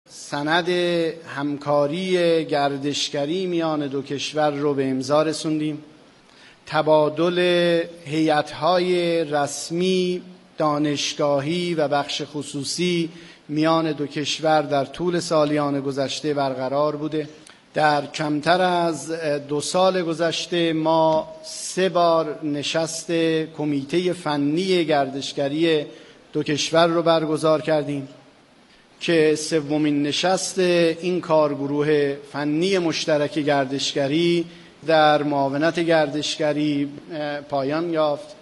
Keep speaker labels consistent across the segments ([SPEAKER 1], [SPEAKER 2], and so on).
[SPEAKER 1] سند همکاری گردشگری میان دو کشور رو به امضا رسوندیم. تبادل هیئت‌های رسمی، دانشگاهی و بخش خصوصی میان دو کشور در طول سالیان گذشته برقرار بوده. در کمتر از 2 سال گذشته ما 3 بار نشست کمیته فنی گردشگری دو کشور رو برگزار کردیم که 3مین نشست این کارگروه فنی مشترک گردشگری در معاونت گردشگری پایان یافت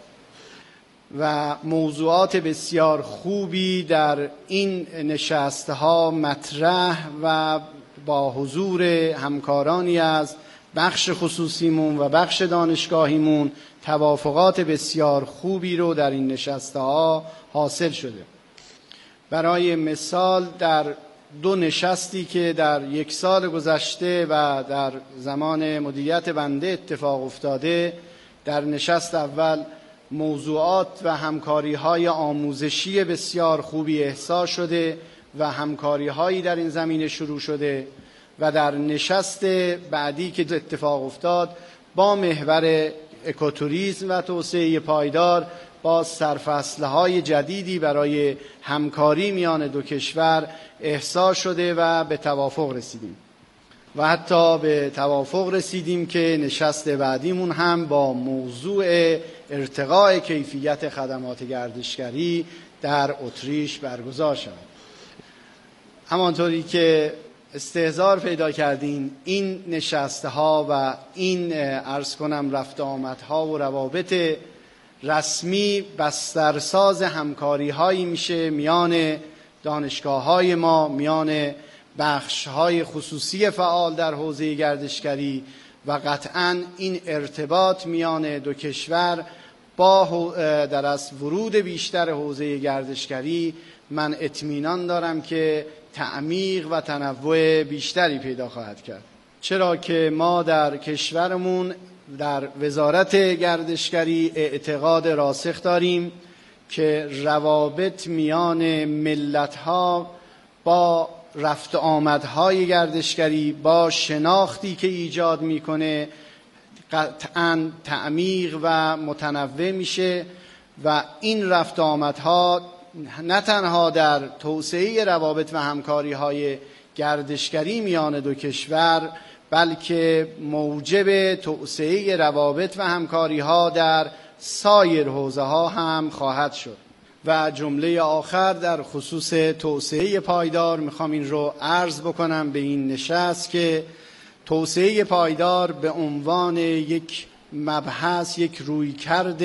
[SPEAKER 1] و موضوعات بسیار خوبی در این نشست‌ها مطرح و با حضور همکارانی از بخش خصوصیمون و بخش دانشگاهیمون توافقات بسیار خوبی رو در این نشست‌ها حاصل شده. برای مثال در 2 نشستی که در 1 سال گذشته و در زمان مدیریت بنده اتفاق افتاده، در نشست اول موضوعات و همکاری‌های آموزشی بسیار خوبی احصا شده و همکاری‌هایی در این زمینه شروع شده و در نشست بعدی که اتفاق افتاد با محور اکوتوریسم و توسعه پایدار با سرفصل‌های جدیدی برای همکاری میان دو کشور احصا شده و به توافق رسیدیم و حتی به توافق رسیدیم که نشست بعدیمون هم با موضوع ارتقاء کیفیت خدمات گردشگری در اتریش برگزار شود. همانطوری که استحضار پیدا کردین، این نشست‌ها و این عرض کنم رفت آمدها و روابط رسمی بسترساز همکاری‌هایی میشه میان دانشگاه‌های ما، میان بخش‌های خصوصی فعال در حوزه گردشگری و قطعاً این ارتباط میان دو کشور با در از ورود بیشتر حوزه گردشگری من اطمینان دارم که تعمیق و تنوع بیشتری پیدا خواهد کرد. چرا که ما در کشورمون در وزارت گردشگری اعتقاد راسخ داریم که روابط میان ملت‌ها با رفت آمدهای گردشگری، با شناختی که ایجاد میکنه قطعاً تعمیق و متنوع میشه و این رفت آمدها نه تنها در توسعه روابط و همکاری‌های گردشگری میان دو کشور بلکه موجب توسعه روابط و همکاری‌ها در سایر حوزه‌ها هم خواهد شد. و جمله آخر در خصوص توسعه پایدار میخوام این رو عرض بکنم به این نشست که توسعه پایدار به عنوان یک مبحث، یک رویکرد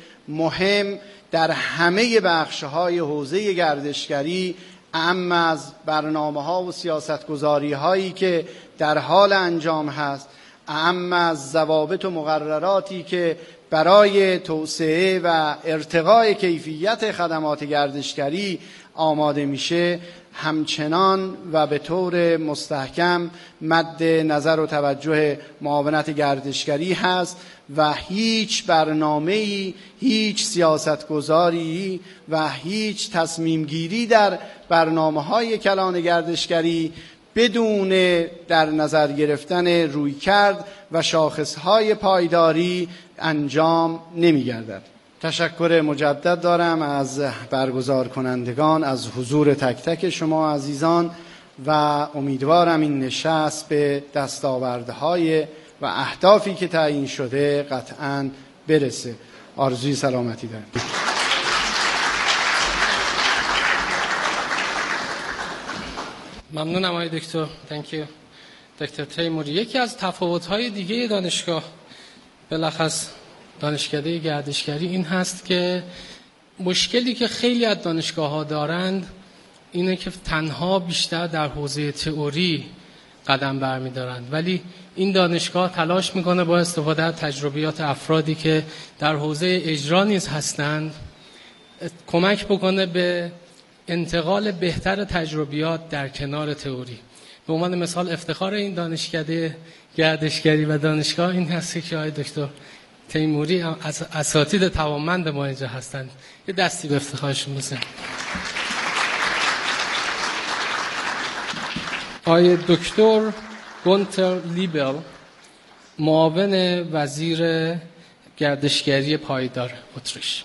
[SPEAKER 1] مهم در همه بخش‌های حوزه گردشگری، اعم از برنامه‌ها و سیاست‌گذاری‌هایی که در حال انجام هست، اعم از ضوابط و مقرراتی که برای توسعه و ارتقاء کیفیت خدمات گردشگری آماده میشه، همچنان و به طور مستحکم مد نظر و توجه معاونت گردشگری هست و هیچ برنامه‌ای، هیچ سیاستگذاری و هیچ تصمیم گیری در برنامه‌های کلان گردشگری بدون در نظر گرفتن رویکرد و شاخصهای پایداری انجام نمی‌گردد. تشکر مجدد دارم از برگزار کنندگان، از حضور تک تک شما عزیزان و امیدوارم این نشست به دستاوردهای و اهدافی که تعیین شده قطعاً برسه. آرزوی سلامتی دارم.
[SPEAKER 2] ممنونم آقای دکتر. دکتر تیموری. یکی از تفاوت‌های دیگه دانشگاه بلخص دانشکده گردشگری این هست که مشکلی که خیلی از دانشگاه‌ها دارند اینه که تنها بیشتر در حوزه تئوری قدم برمی‌دارند، ولی این دانشگاه تلاش میکنه با استفاده از تجربیات افرادی که در حوزه اجرا نیز هستند کمک بکنه به انتقال بهتر تجربیات در کنار تئوری. به عنوان مثال افتخار این دانشکده گردشگری و دانشگاه این هست که آقای دکتر تیموری از اساتید توانمند ما اینجا هستند. یه دستی به افتخارشون بزنید. آقای دکتر گونتر لیبل، معاون وزیر گردشگری پایدار اتریش.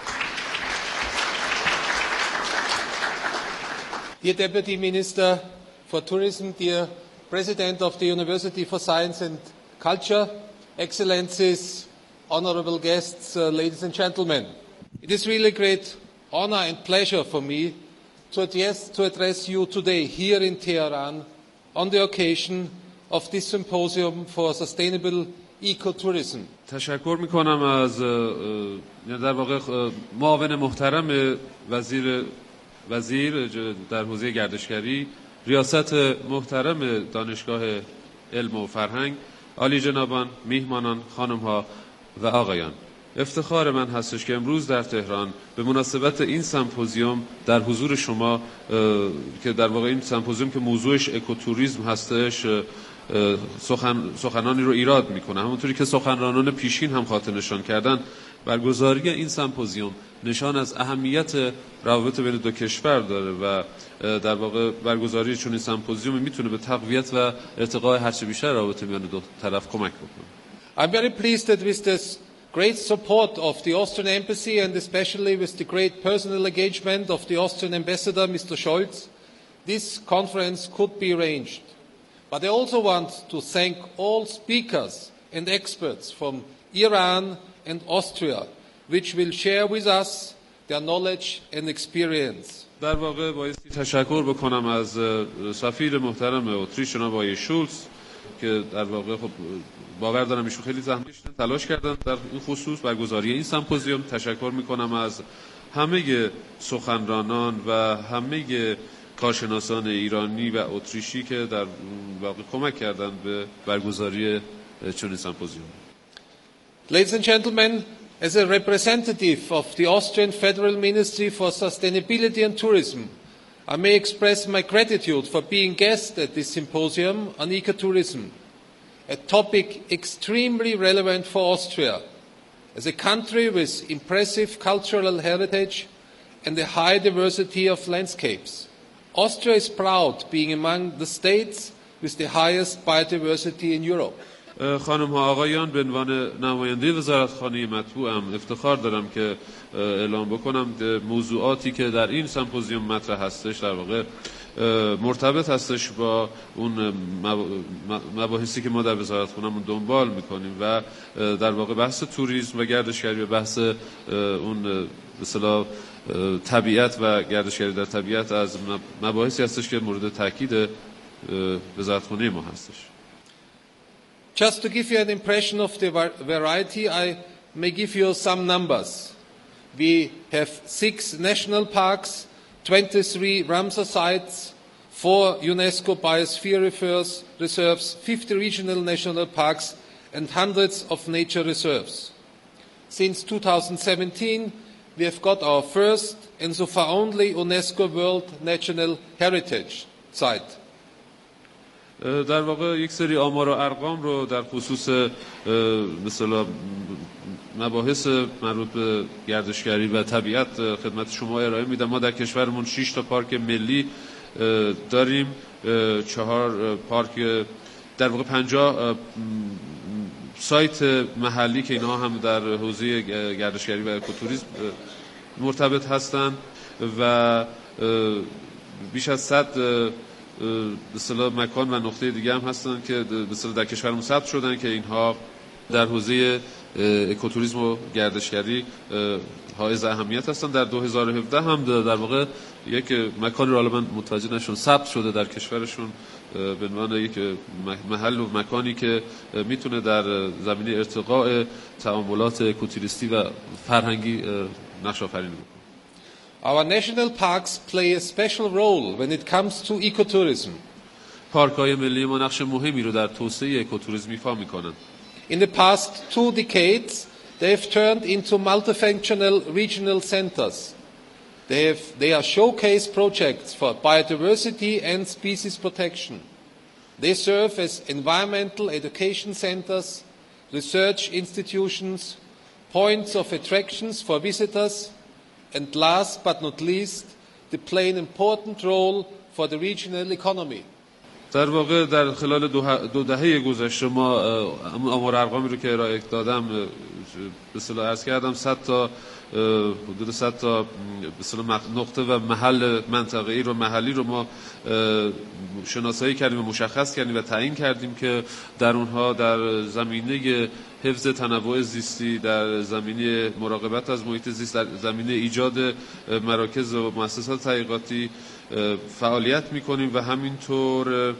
[SPEAKER 3] Dear Deputy Minister for Tourism, dear President of the University for Science and Culture, Excellencies, honorable guests, ladies and gentlemen. It is really a great honor and pleasure for me to address you today here in Tehran on the occasion of this symposium for sustainable ecotourism.
[SPEAKER 4] تشکر میکنم از در واقع معاون محترم وزیر در حوزه گردشگری، ریاست محترم دانشگاه علم و فرهنگ، عالی جنابان، میهمانان، خانم‌ها و آقایان. افتخار من هستش که امروز در تهران به مناسبت این سمپوزیوم در حضور شما که در واقع این سمپوزیوم که موضوعش اکوتوریسم هستش سخنانی رو ایراد میکنه. همونطوری که سخنرانان پیشین هم خاطر نشان کردن، برگزاری این سمپوزیوم نشان از اهمیت روابط بین دو کشور داره و در واقع برگزاری چنین سمپوزیومی میتونه به تقویت و ارتقاء هرچه بیشتر روابط میان دو طرف کمک بکنه.
[SPEAKER 3] I'm very pleased that with this great support of the Austrian embassy and especially with the great personal engagement of the Austrian ambassador, Mr. Scholz, this conference could be arranged. But I also want to thank all speakers and experts from Iran and Austria, which will share with us their knowledge and experience.
[SPEAKER 4] در واقع بایستی تشکر بکنم از سفیر محترم اتریش جناب آقای شولز که در واقع خب باور دارم ایشون خیلی زحمت کشیدن، تلاش کردن در این خصوص برگزاری این سمپوزیوم. تشکر میکنم از همه سخنرانان و همه کارشناسان ایرانی و اتریشی که در واقع کمک کردند به برگزاری چنین سمپوزیوم.
[SPEAKER 3] Ladies and gentlemen, as a representative of the Austrian Federal Ministry for Sustainability and Tourism, I may express my gratitude for being guest at this symposium on ecotourism, a topic extremely relevant for Austria, as a country with impressive cultural heritage and a high diversity of landscapes. Austria is proud being among the states with the highest biodiversity in Europe.
[SPEAKER 4] خانم ها آقایان، به عنوان نماینده وزارتخانه مطبوعم افتخار دارم که اعلام بکنم موضوعاتی که در این سمپوزیوم مطرح هستش در واقع مرتبط هستش با اون مباحثی که ما در وزارتخانه‌مون دنبال میکنیم و در واقع بحث توریسم و گردشگری و بحث اون به اصطلاح طبیعت و گردشگری در طبیعت از مباحثی هستش که مورد تاکید وزارتخانه ما هستش.
[SPEAKER 3] Just to give you an impression of the variety, I may give you some numbers. We have 6 national parks, 23 Ramsar sites, 4 UNESCO biosphere reserves, 50 regional national parks, and hundreds of nature reserves. Since 2017, we have got our first and so far only UNESCO World National Heritage site.
[SPEAKER 4] در واقع یک سری آمار و ارقام رو در خصوص مثلا مباحث مربوط به گردشگری و طبیعت خدمت شما ارائه میدم. ما در کشورمون 6 تا پارک ملی داریم، 4 پارک، در واقع 50 سایت محلی که اینها هم در حوزه گردشگری و اکوتوریسم مرتبط هستند و بیش از 100 مثلا مکان و نقطه دیگه هم هستن که مثلا در کشورمون ثبت شدن که اینها در حوزه اکوتوریسم و گردشگری حائز اهمیت هستن. در 2017 هم در واقع یک مکان رو، حالا من متوجه نشون، ثبت شده در کشورشون به عنوان یک محل و مکانی که میتونه در زمینه ارتقاء تعاملات اکوتوریستی و فرهنگی نقش آفرینی بکنه.
[SPEAKER 3] Our national parks play a special role when it comes to ecotourism.
[SPEAKER 4] پارک‌های ملی ما نقش مهمی رو در توسعه اکوتوریسم ایفا می‌کنند.
[SPEAKER 3] In the past 2 decades, they have turned into multifunctional regional centers. They are showcase projects for biodiversity and species protection. They serve as environmental education centers, research institutions, points of attractions for visitors, and last but not least, they play an important role for the regional economy.
[SPEAKER 4] در واقع در خلال دو دهه گذشته ما آمار ارقامی رو که ارائه دادم به اصطلاح عرض کردم 100 تا حدود 100 تا به اصطلاح نقطه و محل منطقه‌ای رو محلی رو ما شناسایی کردیم و مشخص کردیم و تعیین کردیم که در اونها در زمینه حفظ تنوع زیستی، در زمینه مراقبت از محیط زیست، در زمینه ایجاد مراکز و مؤسسات تحقیقاتی فعالیت می‌کنیم و همینطور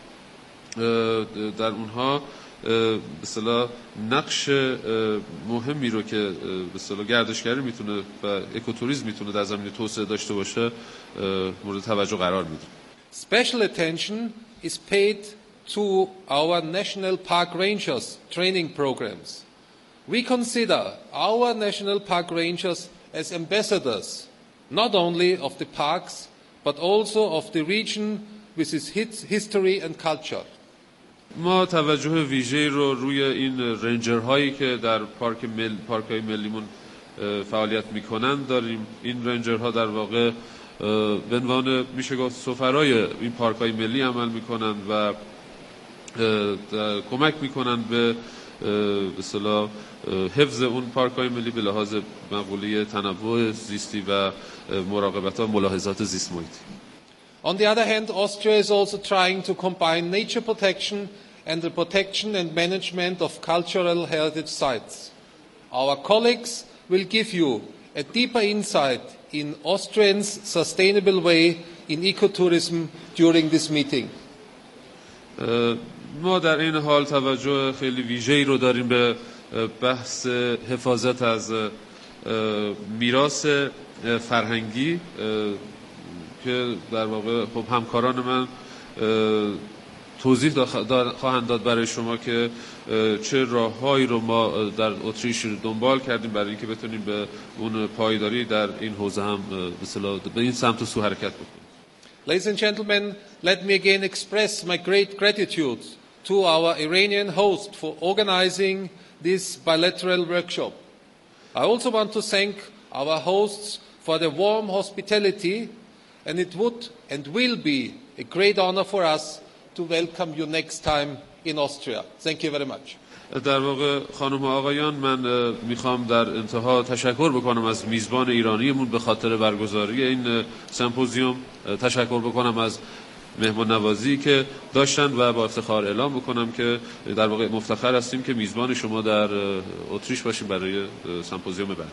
[SPEAKER 4] در اونها به اصطلاح نقش مهمی رو که به اصطلاح گردشگری میتونه و اکوتوریسم میتونه در زمینه توسعه داشته باشه مورد توجه قرار میده.
[SPEAKER 3] Special attention is paid to our national park rangers training programs. We consider our national park rangers as ambassadors not only of the parks but also of the region with its history and culture.
[SPEAKER 4] ما توجه ویژه‌ای رو روی این رنجرهایی که در پارک‌های ملیمون فعالیت میکنن داریم. این رنجرها در واقع به عنوان میشه گفت سفرای این پارک‌های ملی عمل میکنن و کمک میکنن به اصطلاح حفظ اون پارک‌های ملی به لحاظ مقوله تنوع زیستی و مراقبت و ملاحظات زیست محیطی.
[SPEAKER 3] On the other hand, Austria is also trying to combine nature protection and the protection and management of cultural heritage sites. Our colleagues will give you a deeper insight in Austrians' sustainable way in ecotourism during this meeting.
[SPEAKER 4] ما در این حال توجه خیلی ویژه‌ای رو داریم به بحث حفاظت از میراث فرهنگی که در واقع خب همکاران من توضیح خواهند داد برای شما که چه راههایی رو ما در اتریش دنبال کردیم برای اینکه بتونیم به اون پایداری در این حوزه هم به این سمت و سو حرکت بکنیم.
[SPEAKER 3] Ladies and gentlemen, let me again express my great gratitude to our Iranian host for organizing this bilateral workshop. I also want to thank our hosts for their warm hospitality, and it would and will be a great honor for us to welcome you next time in Austria. Thank you very much.
[SPEAKER 4] در واقع خانم و آقایان، من میخوام در انتها تشکر بکنم از میزبان ایرانیمون به خاطر برگزاری این سمپوزیوم، تشکر بکنم از مهمان نوازی که داشتن و با افتخار اعلام بکنم که در واقع مفتخر هستیم که میزبان شما در اتریش باشیم برای سمپوزیوم بعد.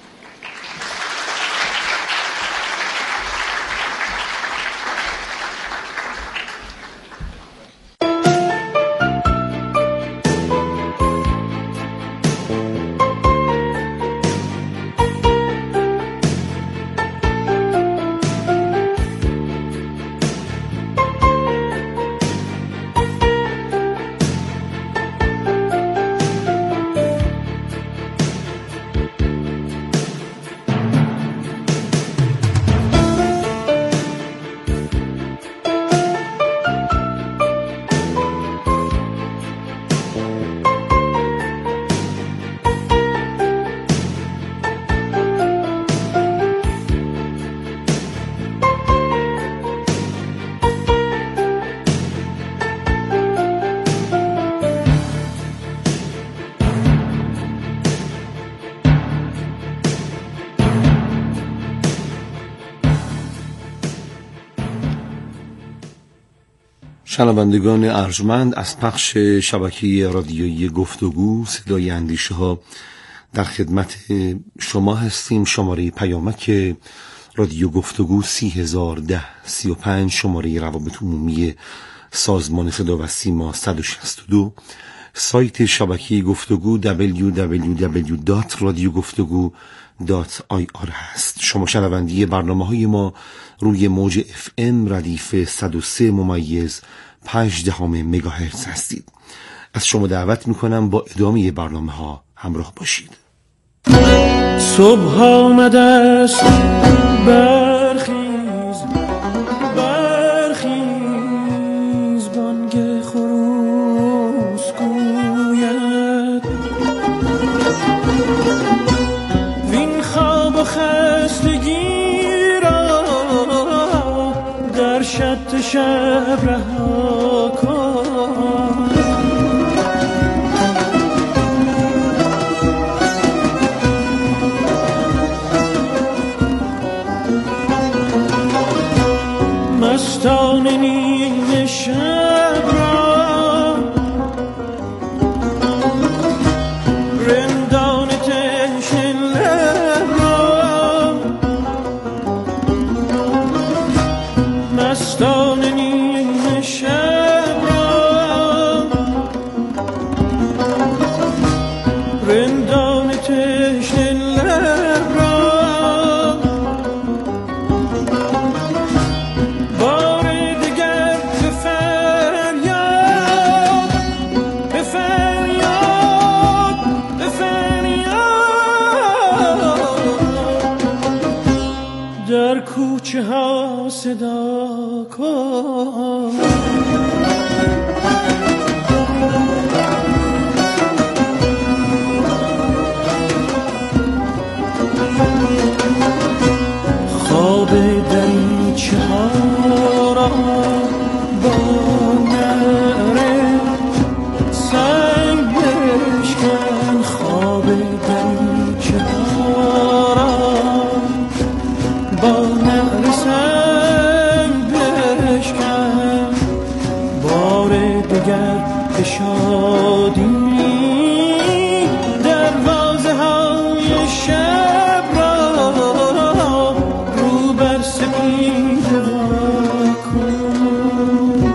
[SPEAKER 5] شنوندگان ارجمند، از پخش شبکه رادیویی گفتگو صدای اندیشه ها در خدمت شما هستیم. شماره پیامک رادیو گفتگو 301035، شماره روابط عمومی سازمان صدا و سیما 162، سایت شبکه گفتگو www.radiogoftegu.ir هست. شما شنونده برنامه‌های ما روی موج FM ردیف 103.5 مگاهرتز هستید. از شما دعوت میکنم با ادامه برنامه ها همراه باشید.
[SPEAKER 6] صبح آمده است، برخیز برخیز، بانگ خروس گوید وین خواب و خستگی را در شط شب رها شب را رندان تشن لب را مستان نیمه شب را رندان تشن لب را در کوچه ها صدا کن خواب دریچه ها را با نعره سنگ بشکن خواب دریچه ها را با نعره سنگ بشکن بار دگر به شادی دروازه های شب را رو بر سپیده وا کن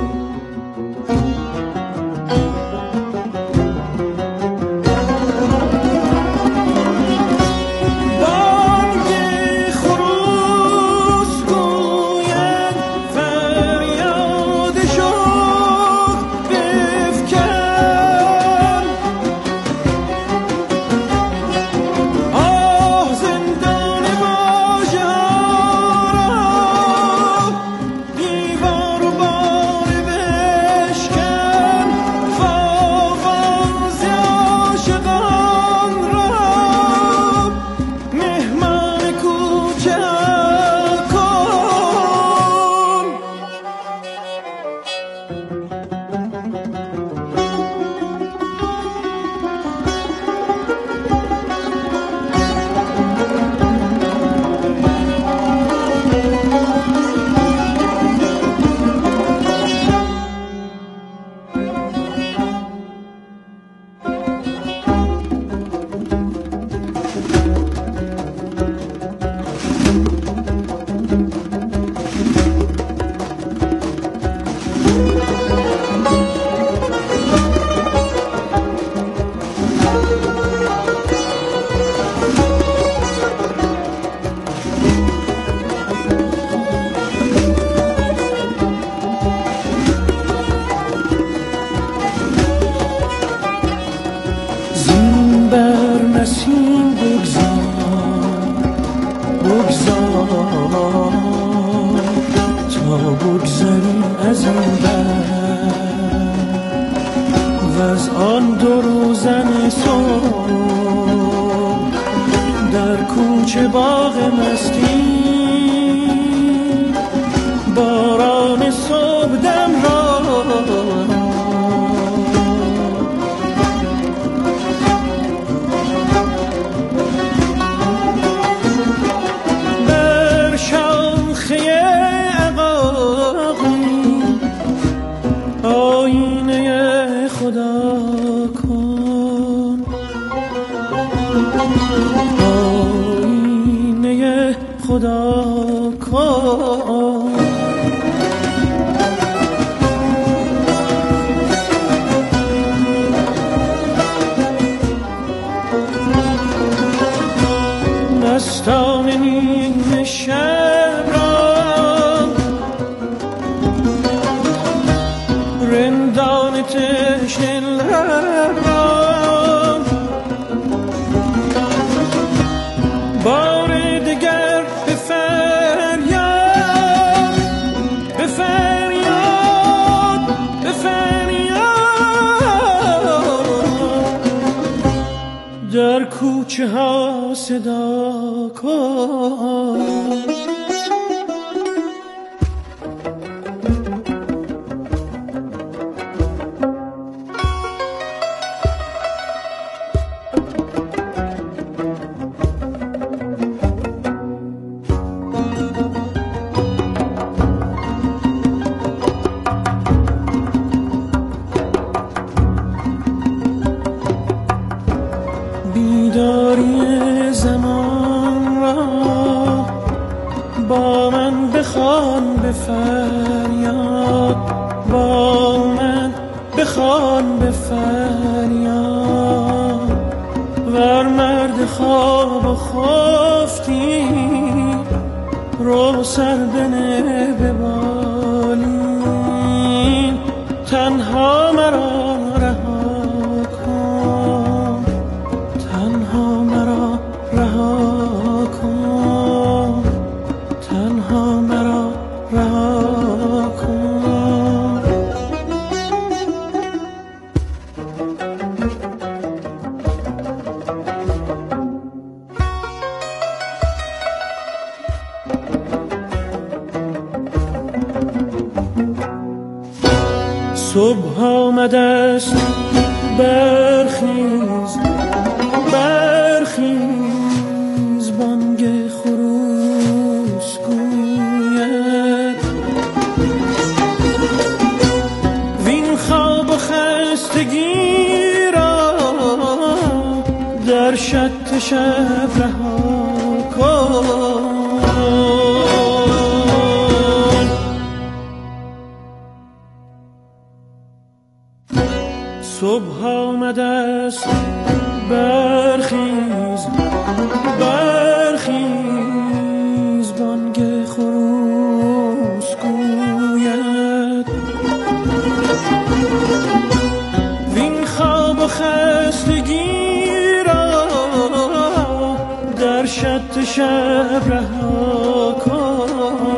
[SPEAKER 6] نسیم بگذار تا بگذریم از این بر و از آن دو روزن صبح در کوچه باغ مستی باران صبح دم را خدا کن مستان نیمه شب را رندان تشنه لب را بار دگر به فریاد در کوچه ها صدا کن بخوان به فریاد، ور مرد خواب و خفتی رو سر بنه به بالین، تنها مرا رها کن، تنها مرا رها کن، تنها مرا رها کن. صبح آمده است، برخیز برخیز، بانگ خروس گوید وین خواب و خستگی را در شط شب رها کن. صبح آمده است، برخیز برخیز، بانگ خروس گوید وین خواب و خستگی را در شط شب رها کن.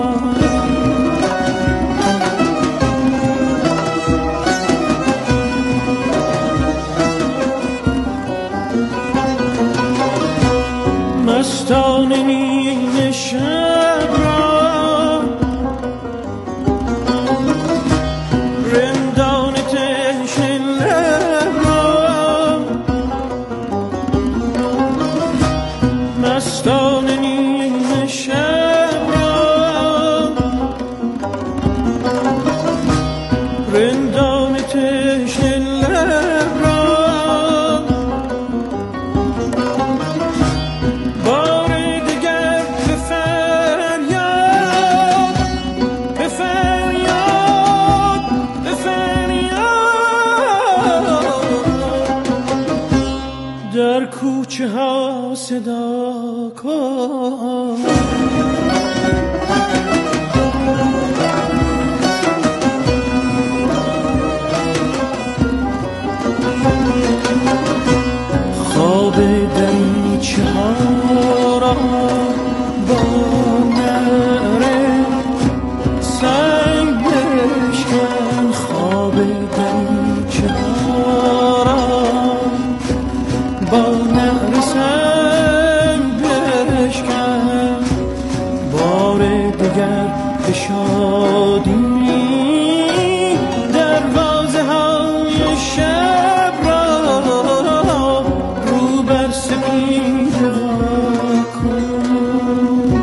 [SPEAKER 6] مستان نیمه شب را رندان تشنه لب را، مستان نیمه شب را رندان تشنه لب را، در کوچه ها صدا کن. خواب دریچه ها را با نعره سنگ بشکن، خواب دریچه ها را با نعره سنگ بشکن، بار دیگر به شادی دروازه های شب را رو بر سپیده وا کن.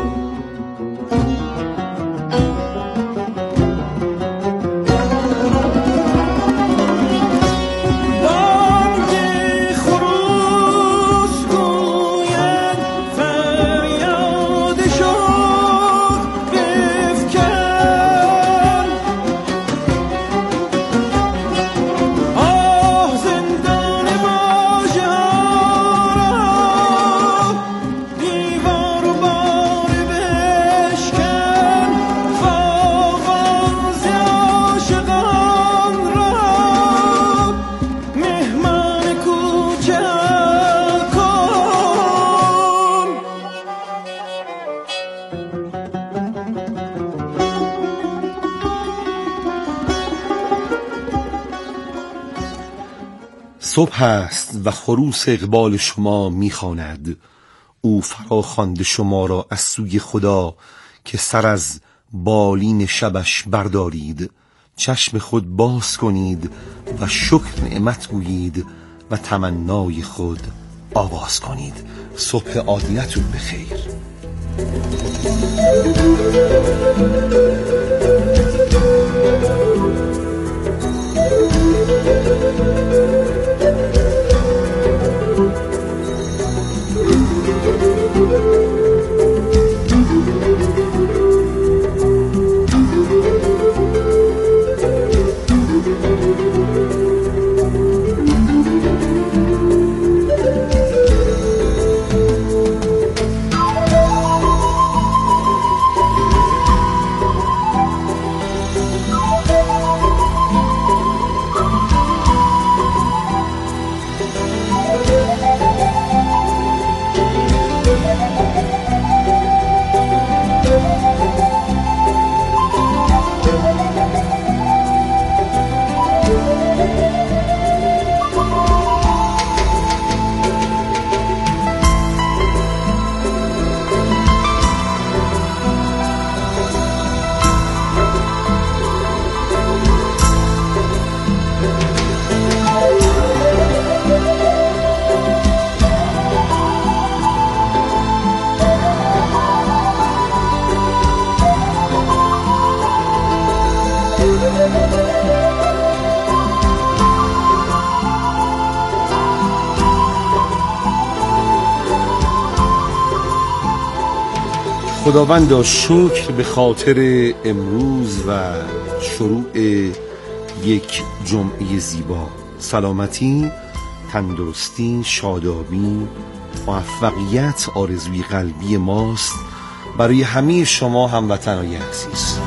[SPEAKER 5] صبح است و خروس اقبال شما میخواند، او فرا خوانده شما را از سوی خدا که سر از بالین شبش بردارید، چشم خود باز کنید و شکر نعمت گویید و تمنای خود آواز کنید. صبح عادیتون بخیر. خداوندا شکر به خاطر امروز و شروع یک جمعه زیبا. سلامتی، تندرستی، شادابی، موفقیت آرزوی قلبی ماست برای همه شما هموطنان عزیز.